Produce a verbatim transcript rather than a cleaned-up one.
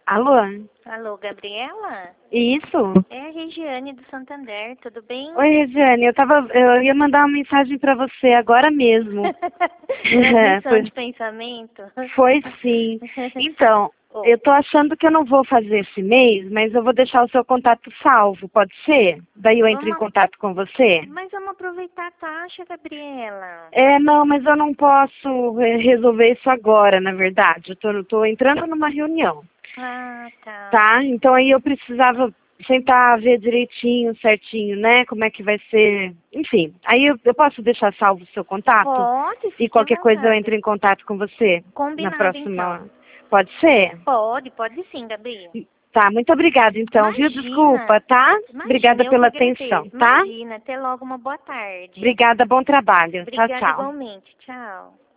Alô? Alô, Gabriela? Isso? É a Regiane do Santander, tudo bem? Oi, Regiane, eu, tava, eu ia mandar uma mensagem pra você agora mesmo. Transmissão foi, de pensamento? foi sim. Então, Oh, eu tô achando que eu não vou fazer esse mês, mas eu vou deixar o seu contato salvo, pode ser? Daí eu entro em vamos, contato com você? mas vamos aproveitar a taxa, Gabriela. É, não, mas eu não posso eh, resolver isso agora, na verdade. Eu tô, tô entrando numa reunião. Ah, tá. Tá? Então aí eu precisava sentar, ver direitinho, certinho, né? Como é que vai ser. Enfim, aí eu, eu posso deixar salvo o seu contato? Pode, E fique à qualquer coisa eu vontade. entro em contato com você na Combinado, próxima. então. Pode ser? Pode, pode sim, Gabi. Tá, muito obrigada então, viu? Desculpa, Imagina, tá? imagina, Obrigada eu que pela atenção, agradeço. tá? Imagina, até logo, uma boa tarde. Obrigada, bom trabalho. Tchau, Obrigada tchau. igualmente, tchau.